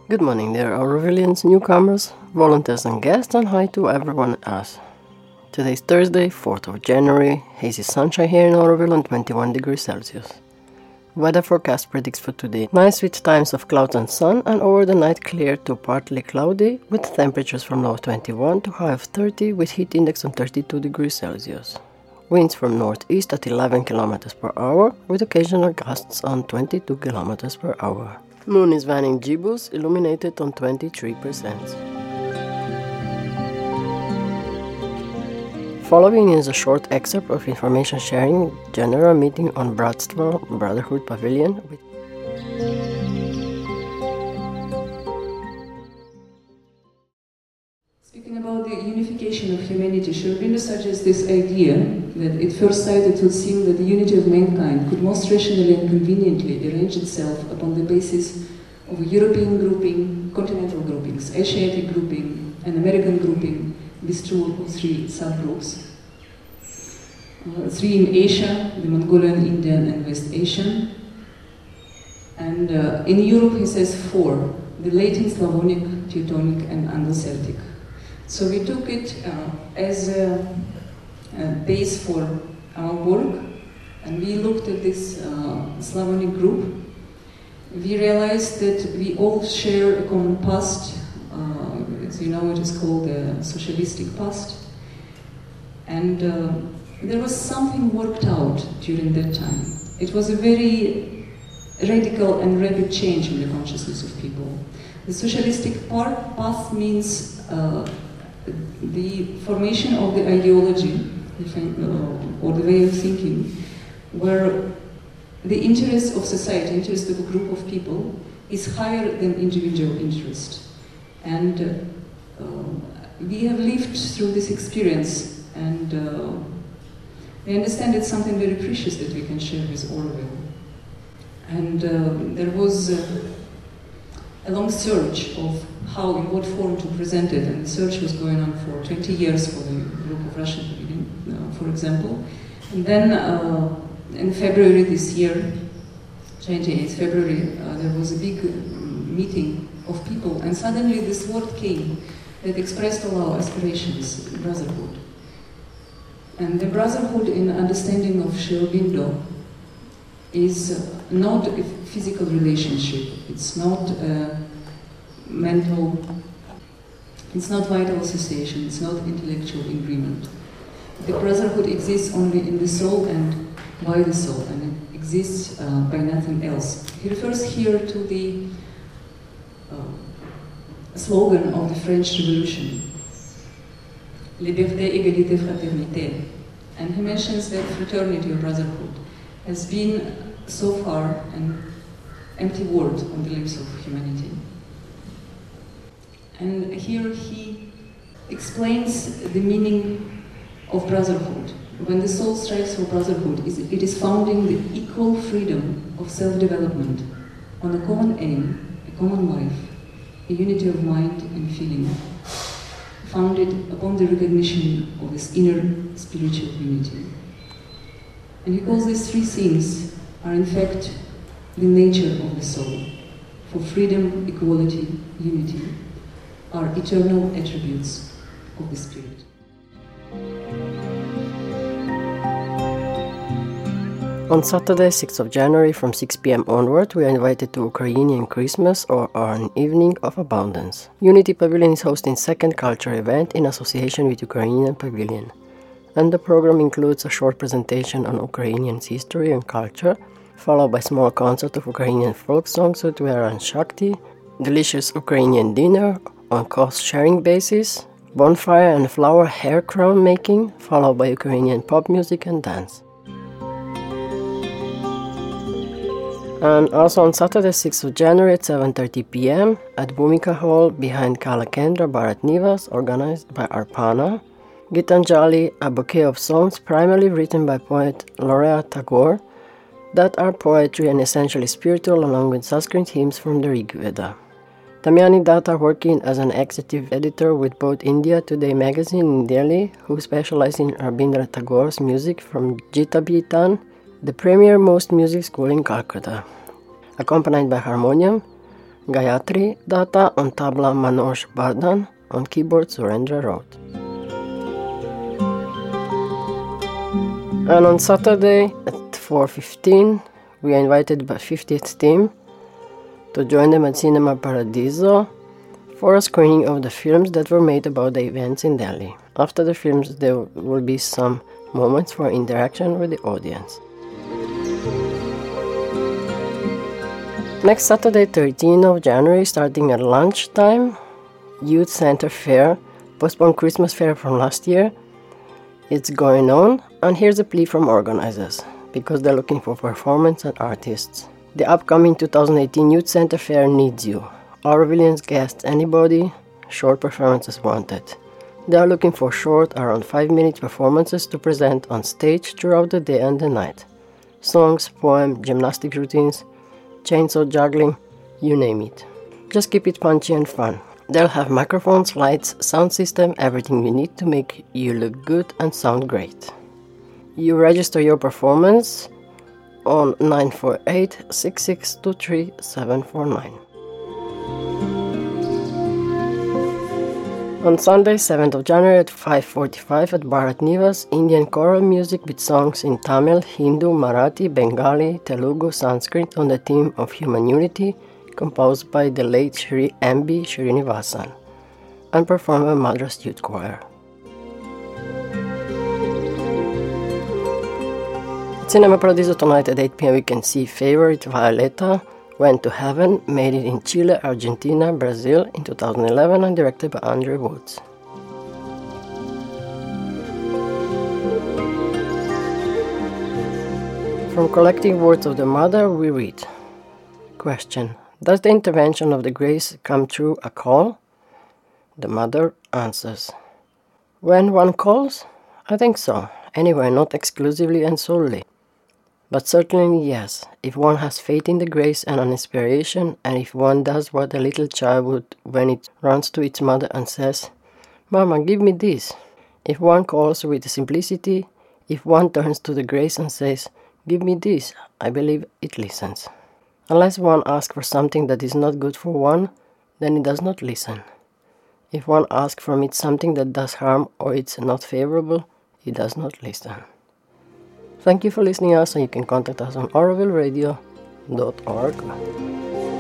Good morning, dear Aurovilians, newcomers, volunteers and guests, and hi to everyone else. Today is Thursday, 4th of January, hazy sunshine here in Auroville and 21 degrees Celsius. Weather forecast predicts for today nice with times of clouds and sun, and over the night clear to partly cloudy with temperatures from low of 21 to high of 30 with heat index on 32 degrees Celsius. Winds from northeast at 11 km per hour with occasional gusts on 22 km per hour. Moon is vanning gibbous, illuminated on 23%. Following is a short excerpt of information sharing general meeting on Bratstvo Brotherhood Pavilion. Speaking about the unification of humanity, Sri Aurobindo suggests this idea that at first sight it would seem that the unity of mankind could most rationally and conveniently arrange itself upon the basis of a European grouping, continental groupings, Asiatic grouping, an American grouping, these two or three subgroups. Three in Asia, the Mongolian, Indian and West Asian. And in Europe he says four, the Latin, Slavonic, Teutonic and Anglo-Celtic. So we took it as a base for our work, and we looked at this Slavonic group. We realized that we all share a common past. As you know, it is called the socialistic past. And there was something worked out during that time. It was a very radical and rapid change in the consciousness of people. The socialistic path means the formation of the ideology or the way of thinking where the interest of society, interest of a group of people is higher than individual interest. And we have lived through this experience, and we understand it's something very precious that we can share with Auroville. And there was a long search of how, in what form to present it, and the search was going on for 20 years for the group of Russian Pavilion, for example. And then in February this year, 28th February, there was a big meeting of people, and suddenly this word came that expressed all our aspirations, brotherhood. And the brotherhood in understanding of Sri Aurobindo is not a physical relationship, it's not a mental, it's not vital association, it's not intellectual agreement. The brotherhood exists only in the soul and by the soul, and it exists by nothing else. He refers here to the slogan of the French Revolution, Liberté, Égalité, Fraternité. And he mentions that fraternity or brotherhood has been so far an empty word on the lips of humanity. And here he explains the meaning of brotherhood. When the soul strives for brotherhood, it is founding the equal freedom of self-development on a common aim, a common life, a unity of mind and feeling, founded upon the recognition of this inner spiritual unity. And he calls these three things are in fact the nature of the soul. For freedom, equality, unity are eternal attributes of the spirit. On Saturday, 6th of January, from 6 p.m. onward, we are invited to Ukrainian Christmas or an Evening of Abundance. Unity Pavilion is hosting second cultural event in association with Ukrainian Pavilion. And the program includes a short presentation on Ukrainian history and culture, followed by small concert of Ukrainian folk songs with Vera and Shakti, delicious Ukrainian dinner on cost-sharing basis, bonfire and flower hair crown making, followed by Ukrainian pop music and dance. And also on Saturday, 6th of January at 7:30 p.m. at Bhumika Hall behind Kala Kendra Bharat Nivas, organized by Arpana, Gitanjali, a bouquet of songs primarily written by poet Laureate Tagore that are poetry and essentially spiritual, along with Sanskrit hymns from the Rig Veda. Damiani Datta, working as an executive editor with both India Today magazine in Delhi, who specializes in Rabindranath Tagore's music from Jita Bitan, the premier most music school in Calcutta. Accompanied by harmonium, Gayatri Datta on tabla Manoj Bardhan, on keyboard Surendra Raut. And on Saturday at 4:15 we are invited by 50th team to join them at Cinema Paradiso for a screening of the films that were made about the events in Delhi. After the films there will be some moments for interaction with the audience. Next Saturday, 13th of January, starting at lunchtime, Youth Center Fair, postponed Christmas Fair from last year. It's going on, and here's a plea from organizers, because they're looking for performance and artists. The upcoming 2018 Youth Center Fair needs you. Aurovilians guests, anybody, short performances wanted. They are looking for short, around 5-minute performances to present on stage throughout the day and the night. Songs, poems, gymnastic routines, chainsaw juggling, you name it. Just keep it punchy and fun. They'll have microphones, lights, sound system, everything you need to make you look good and sound great. You register your performance on 948-6623-749. On Sunday, 7th of January at 5:45 at Bharat Nivas, Indian choral music with songs in Tamil, Hindu, Marathi, Bengali, Telugu, Sanskrit on the theme of human unity, composed by the late Shri M.B. Srinivasan and performed by Madras Youth Choir. At Cinema Paradiso tonight at 8 p.m. we can see Favorite Violeta Went to Heaven, made it in Chile, Argentina, Brazil in 2011 and directed by Andre Woods. From Collecting Words of the Mother we read, question: does the intervention of the grace come through a call? The Mother answers, when one calls? I think so. Anyway, not exclusively and solely. But certainly yes, if one has faith in the grace and an inspiration, and if one does what a little child would when it runs to its mother and says, Mama, give me this. If one calls with simplicity, if one turns to the grace and says, give me this, I believe it listens. Unless one asks for something that is not good for one, then it does not listen. If one asks from it something that does harm or it's not favorable, it does not listen. Thank you for listening to us, and you can contact us on aurovilleradio.org.